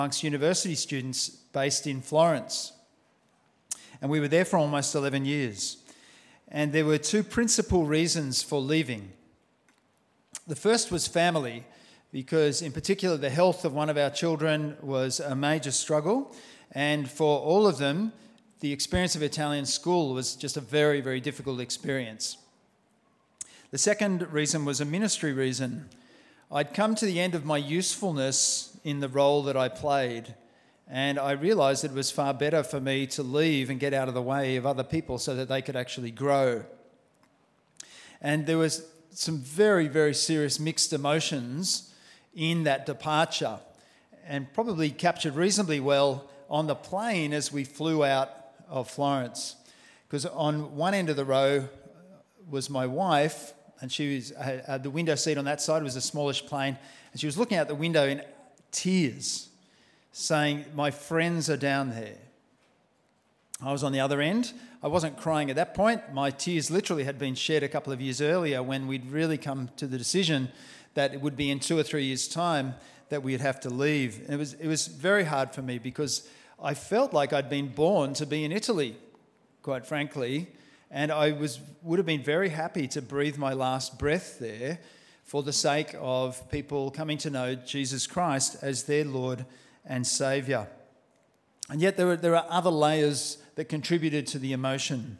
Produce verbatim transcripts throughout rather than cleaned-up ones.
amongst university students based in Florence. And we were there for almost eleven years. And there were two principal reasons for leaving. The first was family, because in particular the health of one of our children was a major struggle. And for all of them, the experience of Italian school was just a very, very difficult experience. The second reason was a ministry reason. I'd come to the end of my usefulness in the role that I played, and I realised it was far better for me to leave and get out of the way of other people so that they could actually grow. And there was some very, very serious mixed emotions in that departure, and probably captured reasonably well on the plane as we flew out of Florence. Because on one end of the row was my wife, and she was uh, the window seat on that side was a smallish plane, and she was looking out the window in tears, saying, "My friends are down there." I was on the other end. I wasn't crying at that point. My tears literally had been shed a couple of years earlier when we'd really come to the decision that it would be in two or three years' time that we'd have to leave. And it was it was very hard for me because I felt like I'd been born to be in Italy, quite frankly, and I was would have been very happy to breathe my last breath there for the sake of people coming to know Jesus Christ as their Lord and Saviour. And yet there are, there are other layers that contributed to the emotion.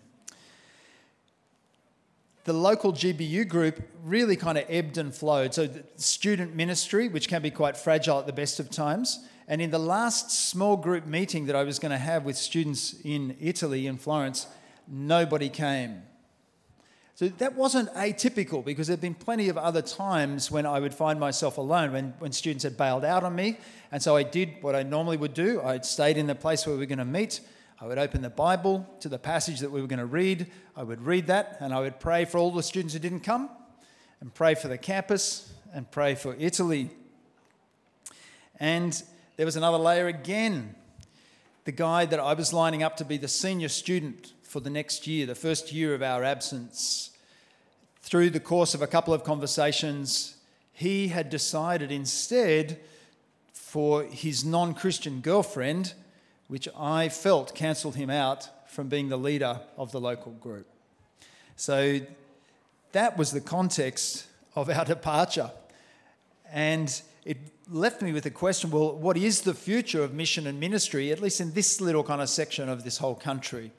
The local G B U group really kind of ebbed and flowed. So the student ministry, which can be quite fragile at the best of times. And in the last small group meeting that I was going to have with students in Italy, in Florence, nobody came. So that wasn't atypical, because there had been plenty of other times when I would find myself alone, when, when students had bailed out on me. And so I did what I normally would do. I'd stayed in the place where we were going to meet. I would open the Bible to the passage that we were going to read. I would read that, and I would pray for all the students who didn't come, and pray for the campus, and pray for Italy. And there was another layer again. The guy that I was lining up to be the senior student for the next year, the first year of our absence, through the course of a couple of conversations, he had decided instead for his non-Christian girlfriend, which I felt cancelled him out from being the leader of the local group. So that was the context of our departure. And it left me with the question, well, what is the future of mission and ministry, at least in this little kind of section of this whole country?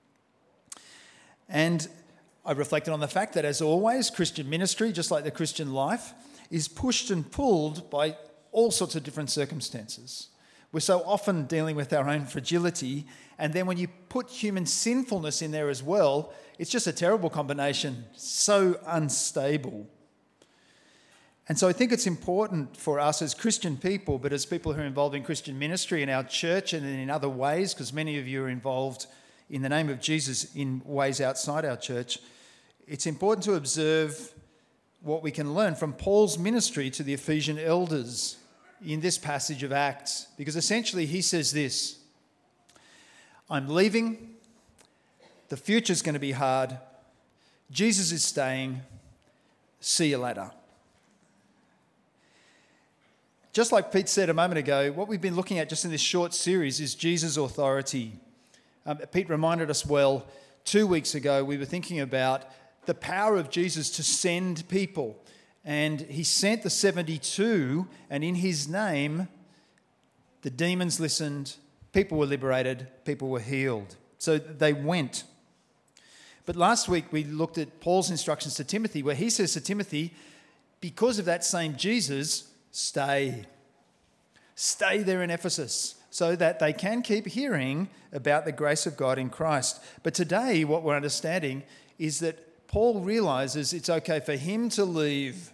And I reflected on the fact that, as always, Christian ministry, just like the Christian life, is pushed and pulled by all sorts of different circumstances. We're so often dealing with our own fragility, and then when you put human sinfulness in there as well, it's just a terrible combination, so unstable. And so I think it's important for us as Christian people, but as people who are involved in Christian ministry in our church and in other ways, because many of you are involved in the name of Jesus in ways outside our church, it's important to observe what we can learn from Paul's ministry to the Ephesian elders in this passage of Acts, because essentially he says this: I'm leaving, the future's going to be hard, Jesus is staying, see you later. Just like Pete said a moment ago, what we've been looking at just in this short series is Jesus' authority. Um, Pete reminded us well, two weeks ago we were thinking about the power of Jesus to send people. And he sent the seventy-two, and in his name, the demons listened, people were liberated, people were healed. So they went. But last week we looked at Paul's instructions to Timothy, where he says to Timothy, because of that same Jesus, stay. Stay there in Ephesus, so that they can keep hearing about the grace of God in Christ. But today what we're understanding is that Paul realizes it's okay for him to leave.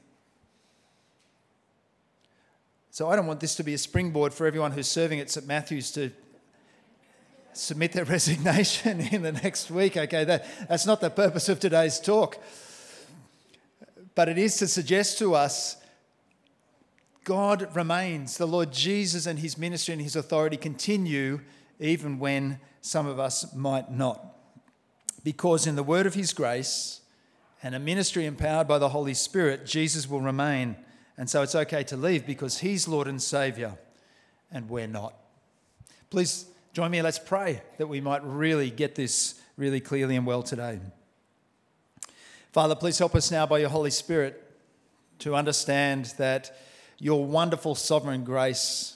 So I don't want this to be a springboard for everyone who's serving at Saint Matthew's to submit their resignation in the next week. Okay, that, that's not the purpose of today's talk. But it is to suggest to us God remains. The Lord Jesus and his ministry and his authority continue even when some of us might not. Because in the word of his grace and a ministry empowered by the Holy Spirit, Jesus will remain. And so it's okay to leave because he's Lord and Saviour and we're not. Please join me and let's pray that we might really get this really clearly and well today. Father, please help us now by your Holy Spirit to understand that your wonderful sovereign grace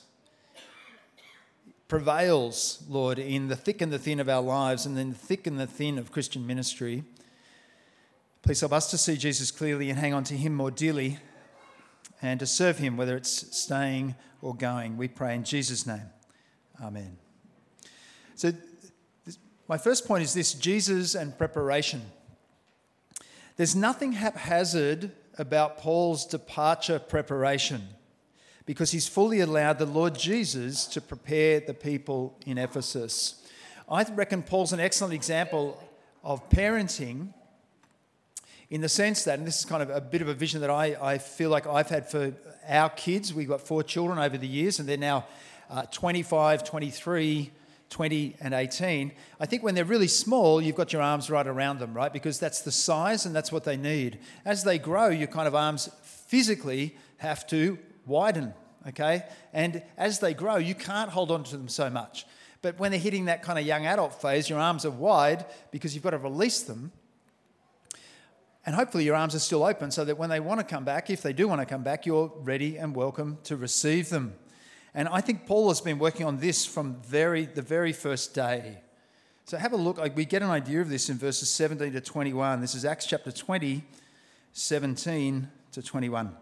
prevails, Lord, in the thick and the thin of our lives and in the thick and the thin of Christian ministry. Please help us to see Jesus clearly and hang on to him more dearly and to serve him, whether it's staying or going. We pray in Jesus' name. Amen. So this, my first point is this: Jesus and preparation. There's nothing haphazard about Paul's departure preparation because he's fully allowed the Lord Jesus to prepare the people in Ephesus. I reckon Paul's an excellent example of parenting in the sense that, and this is kind of a bit of a vision that I, I feel like I've had for our kids. We've got four children over the years and they're now uh, twenty-five, twenty-three, twenty and eighteen. I think when they're really small, you've got your arms right around them, right? Because that's the size and that's what they need. As they grow, your kind of arms physically have to widen, okay? And as they grow, you can't hold on to them so much. But when they're hitting that kind of young adult phase, your arms are wide because you've got to release them. And hopefully your arms are still open so that when they want to come back, if they do want to come back, you're ready and welcome to receive them. And I think Paul has been working on this from very the very first day. So have a look. We get an idea of this in verses seventeen to twenty-one. This is Acts chapter twenty, seventeen to twenty-one.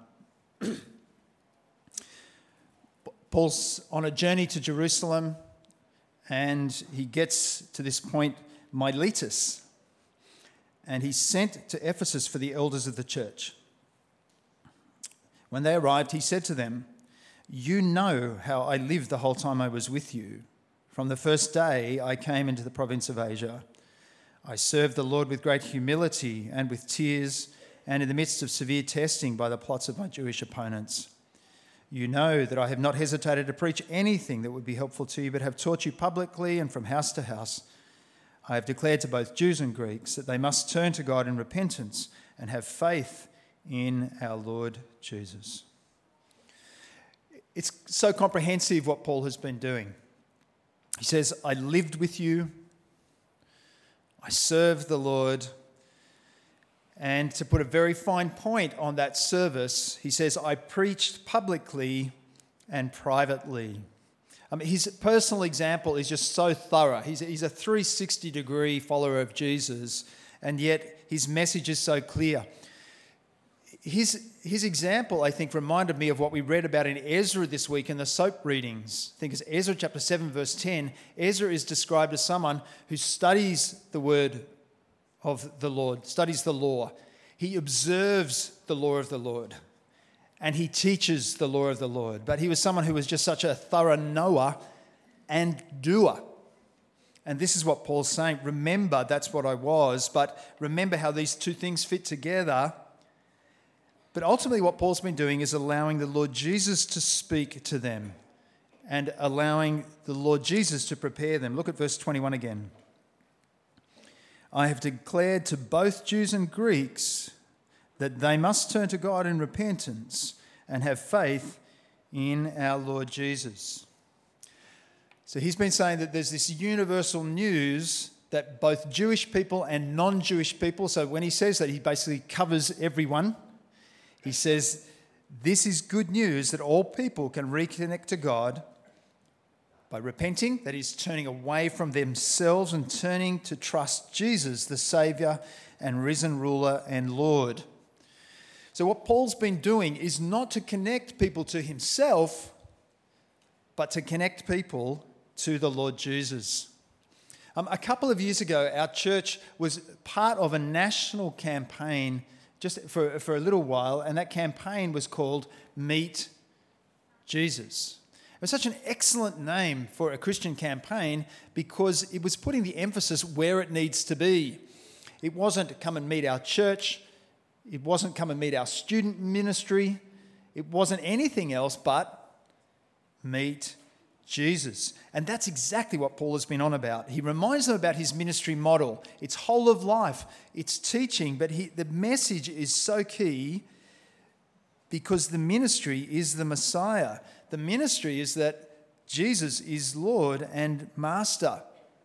Paul's on a journey to Jerusalem and he gets to this point, Miletus. And he's sent to Ephesus for the elders of the church. When they arrived, he said to them, "You know how I lived the whole time I was with you. From the first day I came into the province of Asia. I served the Lord with great humility and with tears and in the midst of severe testing by the plots of my Jewish opponents. You know that I have not hesitated to preach anything that would be helpful to you, but have taught you publicly and from house to house. I have declared to both Jews and Greeks that they must turn to God in repentance and have faith in our Lord Jesus." It's so comprehensive what Paul has been doing. He says, I lived with you, I served the Lord, and to put a very fine point on that service, he says, I preached publicly and privately. I mean, his personal example is just so thorough. He's a, he's a three sixty degree follower of Jesus, and yet his message is so clear. His, his example, I think, reminded me of what we read about in Ezra this week in the soap readings. I think it's Ezra chapter seven, verse ten. Ezra is described as someone who studies the word of the Lord, studies the law. He observes the law of the Lord. And he teaches the law of the Lord. But he was someone who was just such a thorough knower and doer. And this is what Paul's saying. Remember, that's what I was, but remember how these two things fit together. But ultimately what Paul's been doing is allowing the Lord Jesus to speak to them and allowing the Lord Jesus to prepare them. Look at verse twenty-one again. I have declared to both Jews and Greeks that they must turn to God in repentance and have faith in our Lord Jesus. So he's been saying that there's this universal news that both Jewish people and non-Jewish people, so when he says that, he basically covers everyone. He says, this is good news that all people can reconnect to God by repenting, that is, turning away from themselves and turning to trust Jesus, the Saviour and risen ruler and Lord. So what Paul's been doing is not to connect people to himself, but to connect people to the Lord Jesus. Um, a couple of years ago, our church was part of a national campaign just for, for a little while, and that campaign was called Meet Jesus. It was such an excellent name for a Christian campaign because it was putting the emphasis where it needs to be. It wasn't come and meet our church. It wasn't come and meet our student ministry. It wasn't anything else but meet Jesus. And that's exactly what Paul has been on about. He reminds them about his ministry model. It's whole of life. It's teaching. But he, the message is so key because the ministry is the Messiah. The ministry is that Jesus is Lord and Master.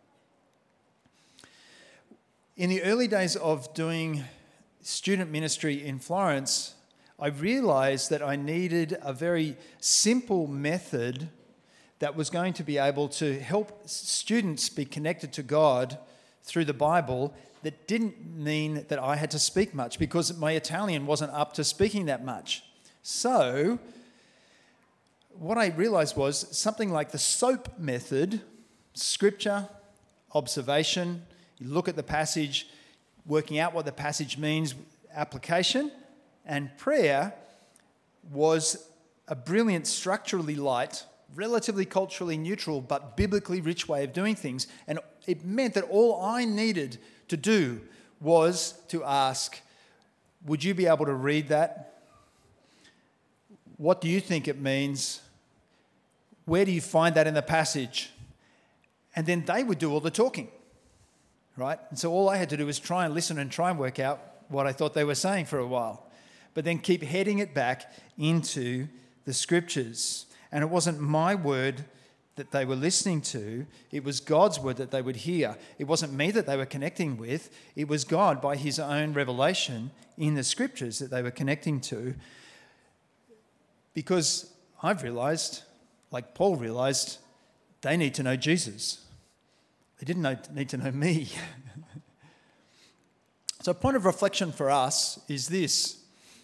In the early days of doing student ministry in Florence, I realized that I needed a very simple method that was going to be able to help students be connected to God through the Bible that didn't mean that I had to speak much, because my Italian wasn't up to speaking that much. So what I realized was something like the SOAP method: scripture, observation, you look at the passage, working out what the passage means, application, and prayer was a brilliant, structurally light, relatively culturally neutral, but biblically rich way of doing things. And it meant that all I needed to do was to ask, would you be able to read that? What do you think it means? Where do you find that in the passage? And then they would do all the talking, right? And so all I had to do was try and listen and try and work out what I thought they were saying for a while, but then keep heading it back into the scriptures. And it wasn't my word that they were listening to, it was God's word that they would hear. It wasn't me that they were connecting with, it was God by his own revelation in the scriptures that they were connecting to. Because I've realized, like Paul realized, they need to know Jesus. They didn't know, need to know me. So a point of reflection for us is this.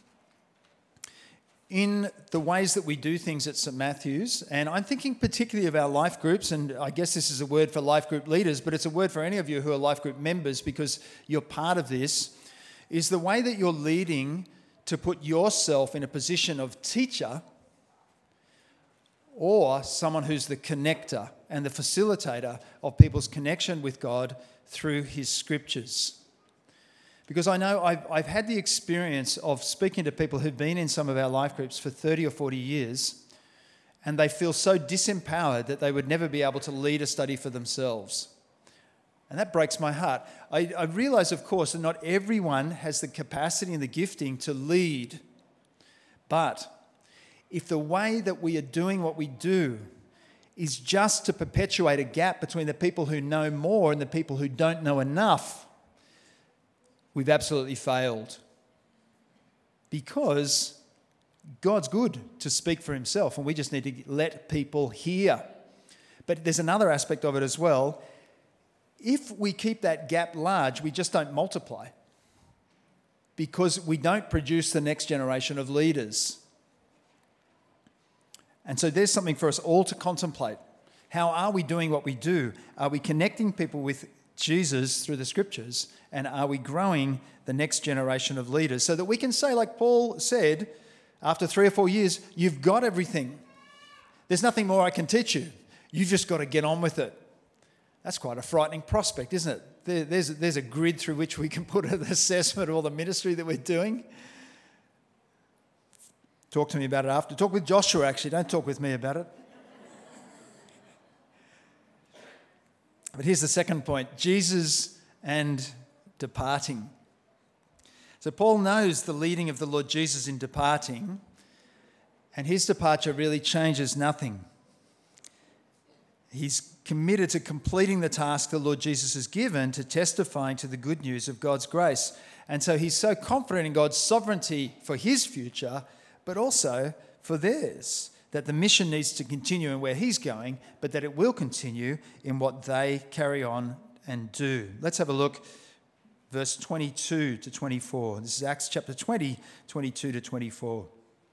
In the ways that we do things at St Matthew's, and I'm thinking particularly of our life groups, and I guess this is a word for life group leaders, but it's a word for any of you who are life group members because you're part of this, is the way that you're leading to put yourself in a position of teacher or someone who's the connector and the facilitator of people's connection with God through his scriptures. Because I know I've, I've had the experience of speaking to people who've been in some of our life groups for thirty or forty years, and they feel so disempowered that they would never be able to lead a study for themselves. And that breaks my heart. I, I realise, of course, that not everyone has the capacity and the gifting to lead. But if the way that we are doing what we do is just to perpetuate a gap between the people who know more and the people who don't know enough, we've absolutely failed. Because God's good to speak for himself, and we just need to let people hear. But there's another aspect of it as well. If we keep that gap large, we just don't multiply, because we don't produce the next generation of leaders. And so there's something for us all to contemplate. How are we doing what we do? Are we connecting people with Jesus through the scriptures? And are we growing the next generation of leaders so that we can say, like Paul said, after three or four years, you've got everything. There's nothing more I can teach you. You've just got to get on with it. That's quite a frightening prospect, isn't it? There, there's, there's a grid through which we can put an assessment of all the ministry that we're doing. Talk to me about it after. Talk with Joshua, actually. Don't talk with me about it. But here's the second point. Jesus and departing. So Paul knows the leading of the Lord Jesus in departing, and his departure really changes nothing. He's committed to completing the task the Lord Jesus has given, to testifying to the good news of God's grace. And so he's so confident in God's sovereignty for his future, but also for theirs, that the mission needs to continue in where he's going, but that it will continue in what they carry on and do. Let's have a look, verse twenty-two to twenty-four. This is Acts chapter twenty, twenty-two to twenty-four.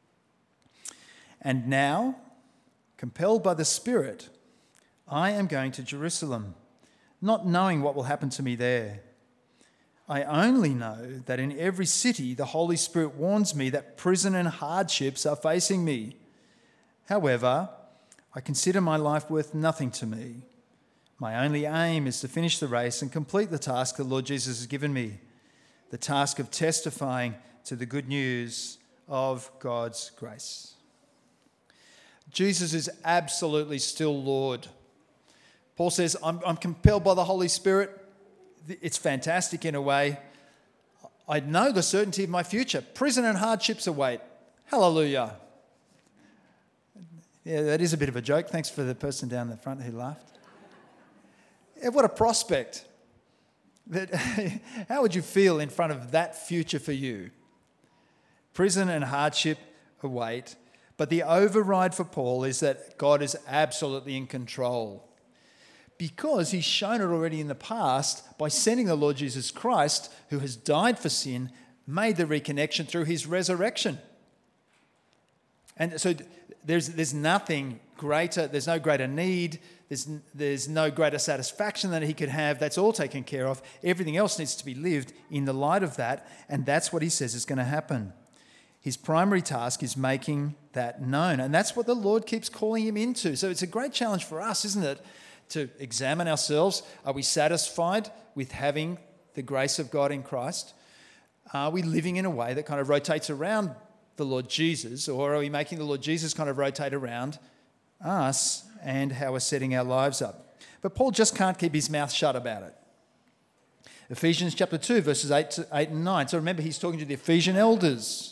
And now, compelled by the Spirit, I am going to Jerusalem, not knowing what will happen to me there. I only know that in every city the Holy Spirit warns me that prison and hardships are facing me. However, I consider my life worth nothing to me. My only aim is to finish the race and complete the task the Lord Jesus has given me, the task of testifying to the good news of God's grace. Jesus is absolutely still Lord. Paul says, I'm, I'm compelled by the Holy Spirit. It's fantastic in a way. I know the certainty of my future. Prison and hardships await. Hallelujah. Yeah, that is a bit of a joke. Thanks for the person down the front who laughed. Yeah, what a prospect. That, how would you feel in front of that future for you? Prison and hardship await, but the override for Paul is that God is absolutely in control, because he's shown it already in the past by sending the Lord Jesus Christ, who has died for sin, made the reconnection through his resurrection. And so there's there's nothing greater, there's no greater need, there's, there's no greater satisfaction that he could have. That's all taken care of. Everything else needs to be lived in the light of that, and that's what he says is going to happen. His primary task is making that known, and that's what the Lord keeps calling him into. So it's a great challenge for us, isn't it, to examine ourselves. Are we satisfied with having the grace of God in Christ? Are we living in a way that kind of rotates around the Lord Jesus, or are we making the Lord Jesus kind of rotate around us and how we're setting our lives up? But Paul just can't keep his mouth shut about it. Ephesians chapter two, verses eight, to, eight and nine. So remember, he's talking to the Ephesian elders.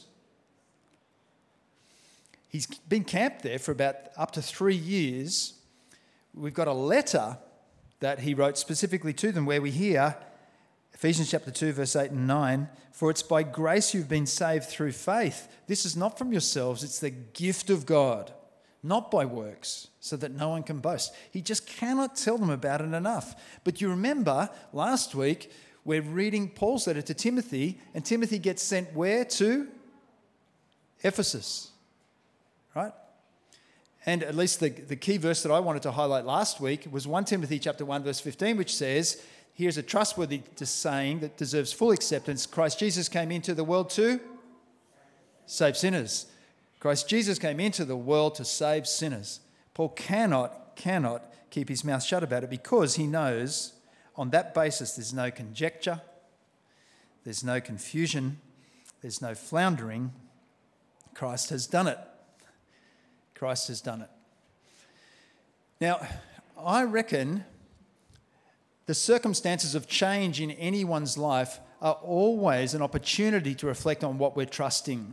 He's been camped there for about up to three years. We've got a letter that he wrote specifically to them where we hear, Ephesians chapter two, verse eight and nine, "For it's by grace you've been saved through faith. This is not from yourselves, it's the gift of God, not by works, so that no one can boast." He just cannot tell them about it enough. But you remember last week, we're reading Paul's letter to Timothy, and Timothy gets sent where? To Ephesus, right? And at least the, the key verse that I wanted to highlight last week was First Timothy chapter one, verse fifteen, which says, here's a trustworthy saying that deserves full acceptance. Christ Jesus came into the world to save sinners. Christ Jesus came into the world to save sinners. Paul cannot, cannot keep his mouth shut about it, because he knows on that basis there's no conjecture, there's no confusion, there's no floundering. Christ has done it. Christ has done it. Now, I reckon the circumstances of change in anyone's life are always an opportunity to reflect on what we're trusting.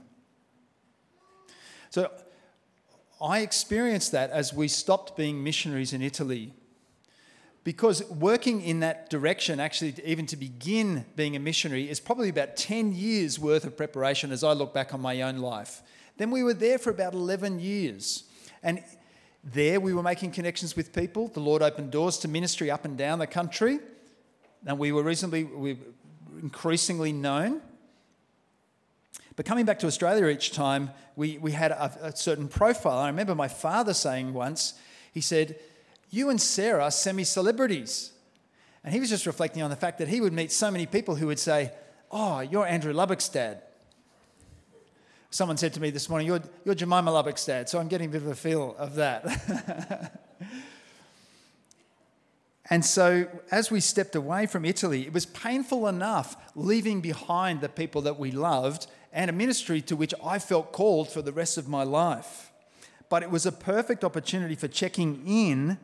So I experienced that as we stopped being missionaries in Italy, because working in that direction, actually even to begin being a missionary, is probably about ten years worth of preparation as I look back on my own life. Then we were there for about eleven years. And there we were making connections with people. The Lord opened doors to ministry up and down the country. And we were reasonably, we were increasingly known. But coming back to Australia each time, we, we had a, a certain profile. I remember my father saying once, he said, "You and Sarah are semi-celebrities." And he was just reflecting on the fact that he would meet so many people who would say, "Oh, you're Andrew Lubbock's dad." Someone said to me this morning, you're, you're Jemima Lubbock's dad, so I'm getting a bit of a feel of that. And so as we stepped away from Italy, it was painful enough leaving behind the people that we loved and a ministry to which I felt called for the rest of my life. But it was a perfect opportunity for checking in.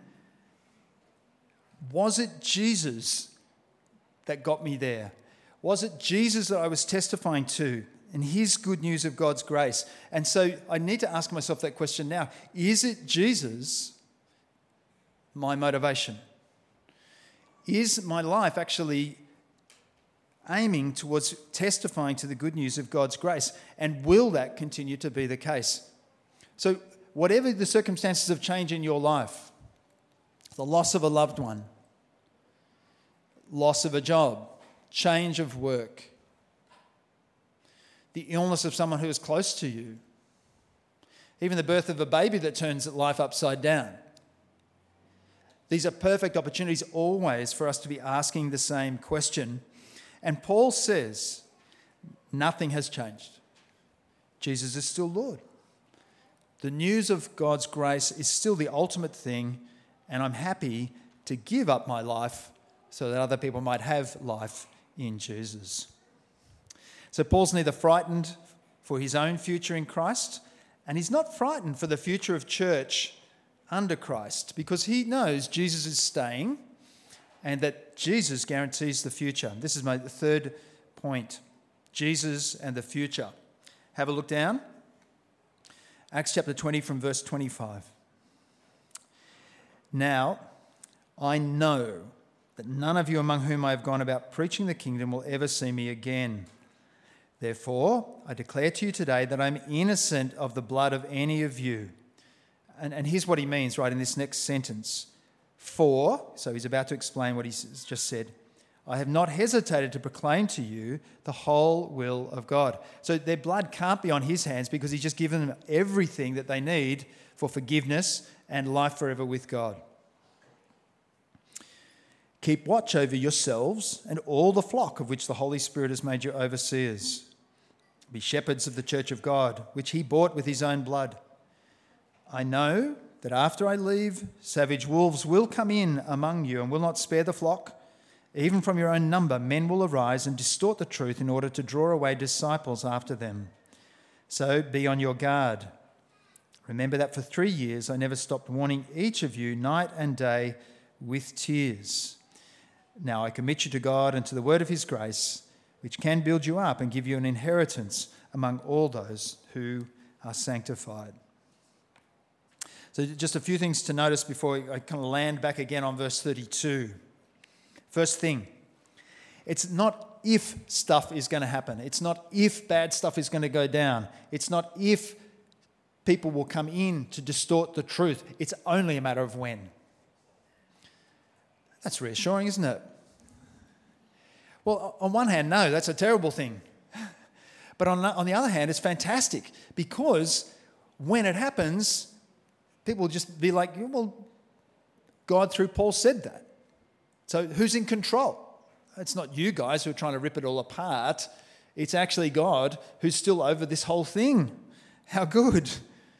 Was it Jesus that got me there? Was it Jesus that I was testifying to? And his good news of God's grace. And so I need to ask myself that question now. Is it Jesus my motivation? Is my life actually aiming towards testifying to the good news of God's grace? And will that continue to be the case? So whatever the circumstances of change in your life, the loss of a loved one, loss of a job, change of work, the illness of someone who is close to you, even the birth of a baby that turns life upside down. These are perfect opportunities always for us to be asking the same question. And Paul says, nothing has changed. Jesus is still Lord. The news of God's grace is still the ultimate thing, and I'm happy to give up my life so that other people might have life in Jesus. So Paul's neither frightened for his own future in Christ, and he's not frightened for the future of church under Christ, because he knows Jesus is staying and that Jesus guarantees the future. This is my third point, Jesus and the future. Have a look down. Acts chapter twenty from verse twenty-five. Now, I know that none of you among whom I have gone about preaching the kingdom will ever see me again. Therefore, I declare to you today that I'm innocent of the blood of any of you. And, and here's what he means, right, in this next sentence. For, so he's about to explain what he's just said, I have not hesitated to proclaim to you the whole will of God. So their blood can't be on his hands because he's just given them everything that they need for forgiveness and life forever with God. Keep watch over yourselves and all the flock of which the Holy Spirit has made you overseers. Be shepherds of the church of God, which he bought with his own blood. I know that after I leave, savage wolves will come in among you and will not spare the flock. Even from your own number, men will arise and distort the truth in order to draw away disciples after them. So be on your guard. Remember that for three years I never stopped warning each of you night and day with tears. Now I commit you to God and to the word of his grace, which can build you up and give you an inheritance among all those who are sanctified. So just a few things to notice before I kind of land back again on verse thirty-two. First thing, it's not if stuff is going to happen. It's not if bad stuff is going to go down. It's not if people will come in to distort the truth. It's only a matter of when. That's reassuring, isn't it? Well, on one hand, no, that's a terrible thing. But on, on the other hand, it's fantastic because when it happens, people will just be like, well, God through Paul said that. So who's in control? It's not you guys who are trying to rip it all apart. It's actually God who's still over this whole thing. How good.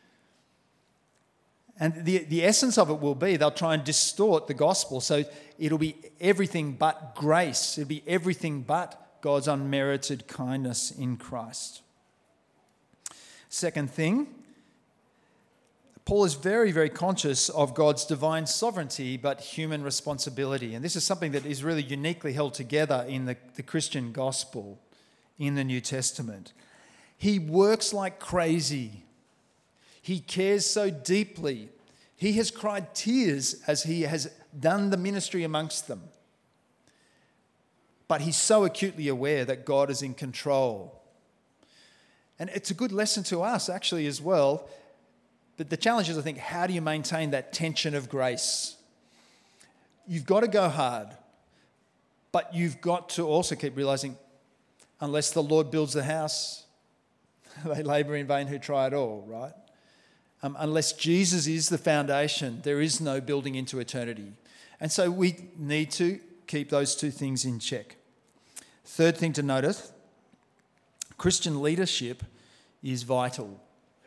And the, the essence of it will be they'll try and distort the gospel. So it'll be everything but grace. It'll be everything but God's unmerited kindness in Christ. Second thing, Paul is very, very conscious of God's divine sovereignty but human responsibility. And this is something that is really uniquely held together in the, the Christian gospel in the New Testament. He works like crazy. He cares so deeply. He has cried tears as he has done the ministry amongst them. But he's so acutely aware that God is in control. And it's a good lesson to us actually as well. But the challenge is, I think, how do you maintain that tension of grace? You've got to go hard. But you've got to also keep realizing, unless the Lord builds the house, they labour in vain who try it all, right? Um, unless Jesus is the foundation, there is no building into eternity. And so we need to keep those two things in check. Third thing to notice, Christian leadership is vital.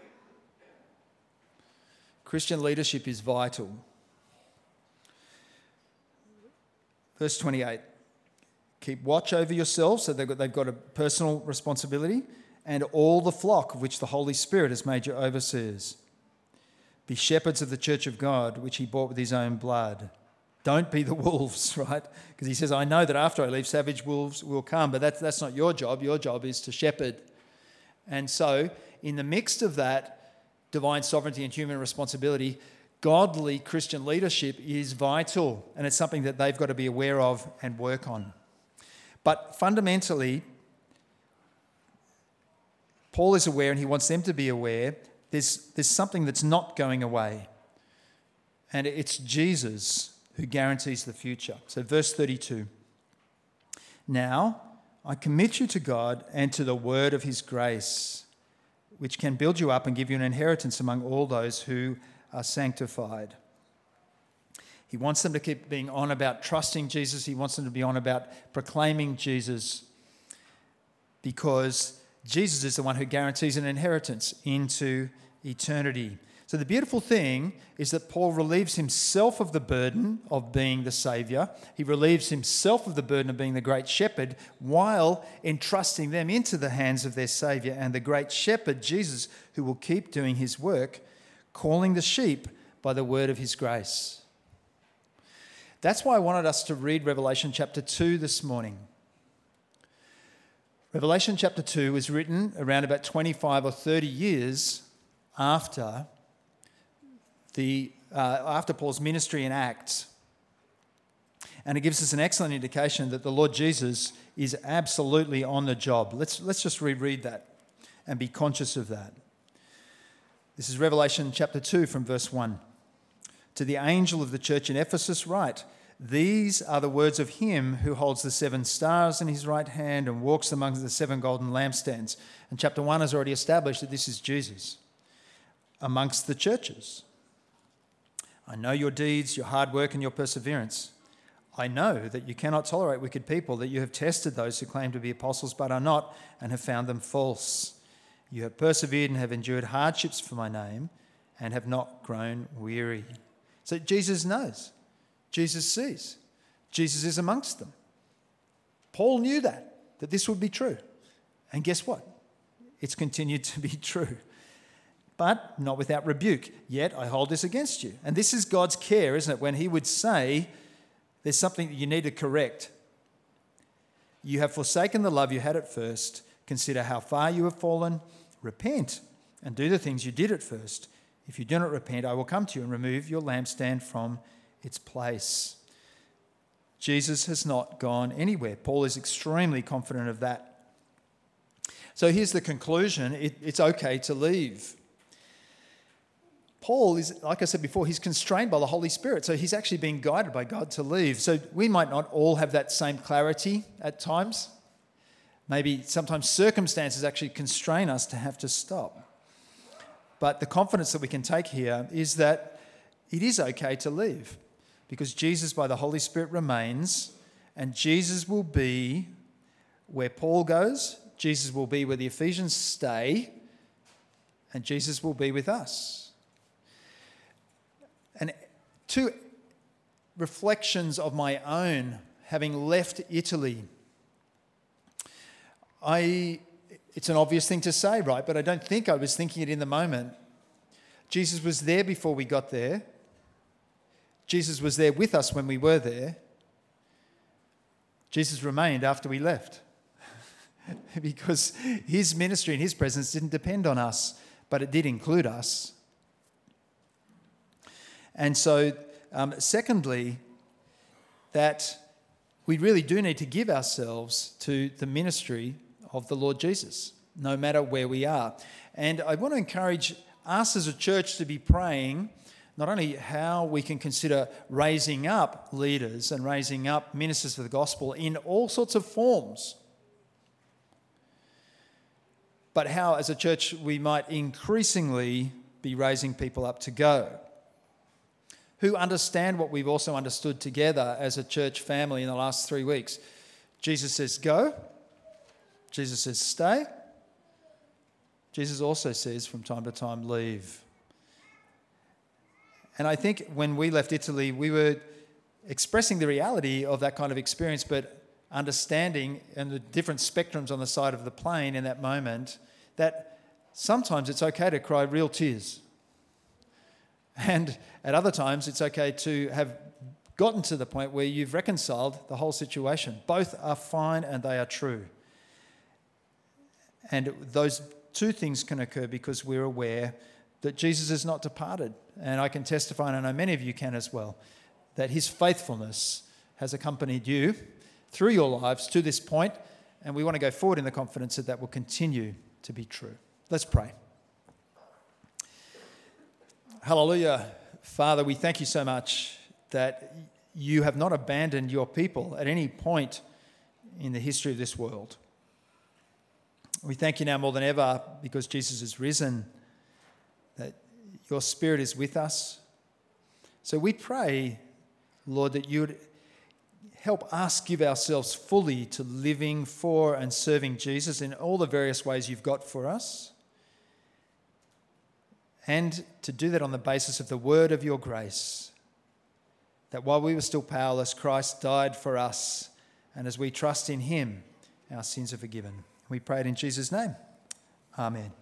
Christian leadership is vital. Verse twenty-eight, keep watch over yourselves, so they've got, they've got a personal responsibility, and all the flock of which the Holy Spirit has made you overseers. Be shepherds of the church of God, which he bought with his own blood. Don't be the wolves, right? Because he says, I know that after I leave, savage wolves will come, but that's, that's not your job. Your job is to shepherd. And so, in the midst of that, divine sovereignty and human responsibility, godly Christian leadership is vital, and it's something that they've got to be aware of and work on. But fundamentally, Paul is aware, and he wants them to be aware, there's, there's something that's not going away, and it's Jesus who guarantees the future. So verse thirty-two, now I commit you to God and to the word of his grace, which can build you up and give you an inheritance among all those who are sanctified. He wants them to keep being on about trusting Jesus. He wants them to be on about proclaiming Jesus, because Jesus is the one who guarantees an inheritance into eternity. So the beautiful thing is that Paul relieves himself of the burden of being the Saviour. He relieves himself of the burden of being the great shepherd while entrusting them into the hands of their Saviour and the great shepherd, Jesus, who will keep doing his work, calling the sheep by the word of his grace. That's why I wanted us to read Revelation chapter two this morning. Revelation chapter two was written around about twenty-five or thirty years after the uh, after Paul's ministry in Acts. And it gives us an excellent indication that the Lord Jesus is absolutely on the job. Let's, let's just reread that and be conscious of that. This is Revelation chapter two from verse one. To the angel of the church in Ephesus write, these are the words of him who holds the seven stars in his right hand and walks among the seven golden lampstands. And chapter one has already established that this is Jesus amongst the churches. I know your deeds, your hard work and your perseverance. I know that you cannot tolerate wicked people, that you have tested those who claim to be apostles but are not and have found them false. You have persevered and have endured hardships for my name and have not grown weary. So Jesus knows. Jesus sees. Jesus is amongst them. Paul knew that, that this would be true. And guess what? It's continued to be true. But not without rebuke. Yet I hold this against you. And this is God's care, isn't it? When he would say, there's something that you need to correct. You have forsaken the love you had at first. Consider how far you have fallen. Repent and do the things you did at first. If you do not repent, I will come to you and remove your lampstand from its place. Jesus has not gone anywhere. Paul is extremely confident of that. So here's the conclusion. It, it's okay to leave. Paul is, like I said before, he's constrained by the Holy Spirit. So he's actually being guided by God to leave. So we might not all have that same clarity at times. Maybe sometimes circumstances actually constrain us to have to stop. But the confidence that we can take here is that it is okay to leave because Jesus by the Holy Spirit remains, and Jesus will be where Paul goes, Jesus will be where the Ephesians stay, and Jesus will be with us. And two reflections of my own having left Italy. I, it's an obvious thing to say, right? But I don't think I was thinking it in the moment. Jesus was there before we got there. Jesus was there with us when we were there. Jesus remained after we left because his ministry and his presence didn't depend on us, but it did include us. And so, um, secondly, that we really do need to give ourselves to the ministry of the Lord Jesus, no matter where we are. And I want to encourage us as a church to be praying not only how we can consider raising up leaders and raising up ministers of the gospel in all sorts of forms, but how as a church we might increasingly be raising people up to go, who understand what we've also understood together as a church family in the last three weeks. Jesus says go. Jesus says stay. Jesus also says from time to time leave. And I think when we left Italy, we were expressing the reality of that kind of experience, but understanding and the different spectrums on the side of the plane in that moment, that sometimes it's okay to cry real tears. And at other times, it's okay to have gotten to the point where you've reconciled the whole situation. Both are fine and they are true. And those two things can occur because we're aware that Jesus has not departed. And I can testify, and I know many of you can as well, that his faithfulness has accompanied you through your lives to this point, and we want to go forward in the confidence that that will continue to be true. Let's pray. Hallelujah. Father, we thank you so much that you have not abandoned your people at any point in the history of this world. We thank you now more than ever because Jesus is risen, that your Spirit is with us. So we pray, Lord, that you would help us give ourselves fully to living for and serving Jesus in all the various ways you've got for us, and to do that on the basis of the word of your grace, that while we were still powerless, Christ died for us, and as we trust in him, our sins are forgiven. We pray it in Jesus' name. Amen.